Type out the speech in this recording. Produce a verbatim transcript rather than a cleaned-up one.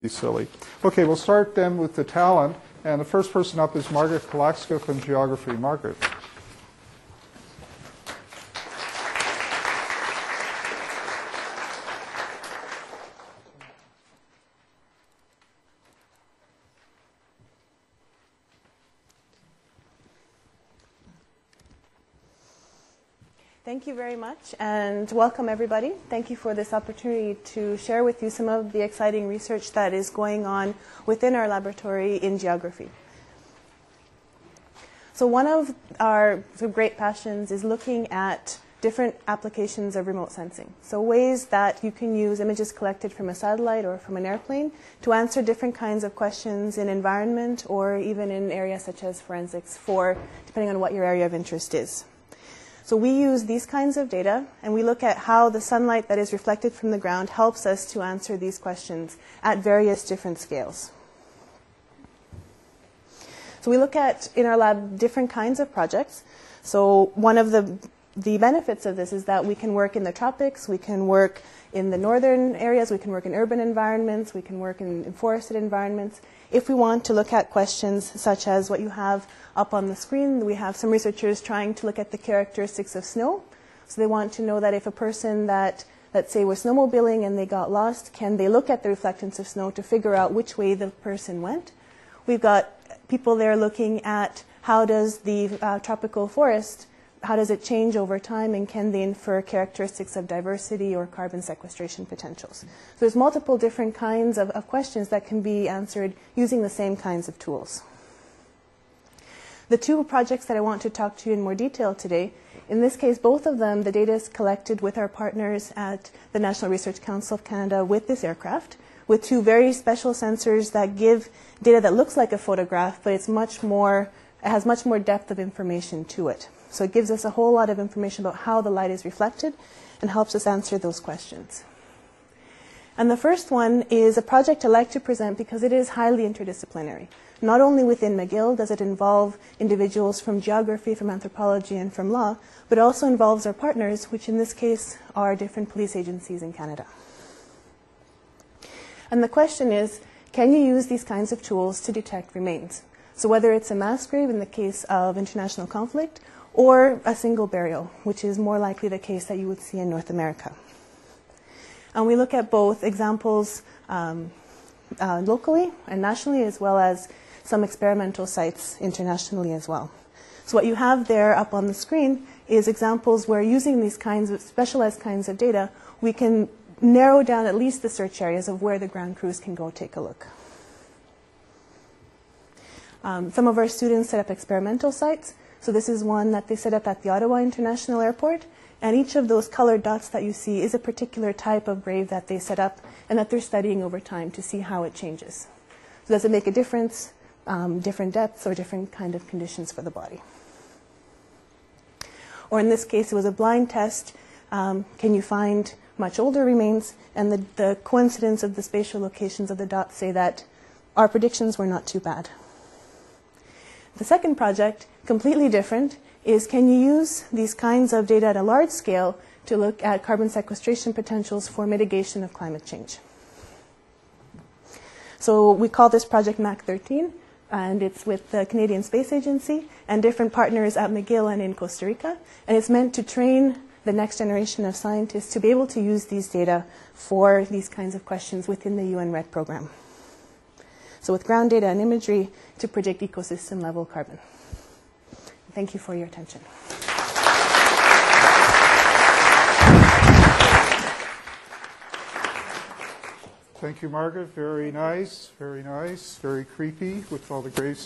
Be silly. Okay, we'll start then with the talent. And the first person up is Margaret Kalaxka from Geography. Margaret. Thank you very much, and welcome everybody. Thank you for this opportunity to share with you some of the exciting research that is going on within our laboratory in geography. So one of our great passions is looking at different applications of remote sensing. So ways that you can use images collected from a satellite or from an airplane to answer different kinds of questions in environment or even in areas such as forensics for, depending on what your area of interest is. So we use these kinds of data, and we look at how the sunlight that is reflected from the ground helps us to answer these questions at various different scales. So we look at, in our lab, different kinds of projects. So one of the, the benefits of this is that we can work in the tropics, we can work in the northern areas, we can work in urban environments, we can work in, in forested environments. If we want to look at questions such as what you have up on the screen, we have some researchers trying to look at the characteristics of snow. So they want to know that if a person that, let's say, was snowmobiling and they got lost, can they look at the reflectance of snow to figure out which way the person went? We've got people there looking at how does the uh, tropical forest, how does it change over time, and can they infer characteristics of diversity or carbon sequestration potentials? So there's multiple different kinds of, of questions that can be answered using the same kinds of tools. The two projects that I want to talk to you in more detail today, in this case, both of them, the data is collected with our partners at the National Research Council of Canada with this aircraft, with two very special sensors that give data that looks like a photograph, but it's much more, it has much more depth of information to it. So it gives us a whole lot of information about how the light is reflected and helps us answer those questions. And the first one is a project I like to present because it is highly interdisciplinary. Not only within McGill does it involve individuals from geography, from anthropology, and from law, but also involves our partners, which in this case are different police agencies in Canada. And the question is, can you use these kinds of tools to detect remains? So whether it's a mass grave in the case of international conflict, or a single burial, which is more likely the case that you would see in North America. And we look at both examples um, uh, locally and nationally, as well as some experimental sites internationally as well. So what you have there up on the screen is examples where using these kinds of specialized kinds of data, we can narrow down at least the search areas of where the ground crews can go take a look. Um, some of our students set up experimental sites. So this is one that they set up at the Ottawa International Airport, and each of those colored dots that you see is a particular type of grave that they set up and that they're studying over time to see how it changes. So does it make a difference, um, different depths or different kind of conditions for the body? Or in this case, it was a blind test. Um, can you find much older remains? And the, the coincidence of the spatial locations of the dots say that our predictions were not too bad. The second project, completely different, is can you use these kinds of data at a large scale to look at carbon sequestration potentials for mitigation of climate change? So we call this project M A C thirteen, and it's with the Canadian Space Agency and different partners at McGill and in Costa Rica, and it's meant to train the next generation of scientists to be able to use these data for these kinds of questions within the U N REDD program. So with ground data and imagery to predict ecosystem level carbon. Thank you for your attention. Thank you, Margaret. Very nice, very nice, very creepy with all the graves.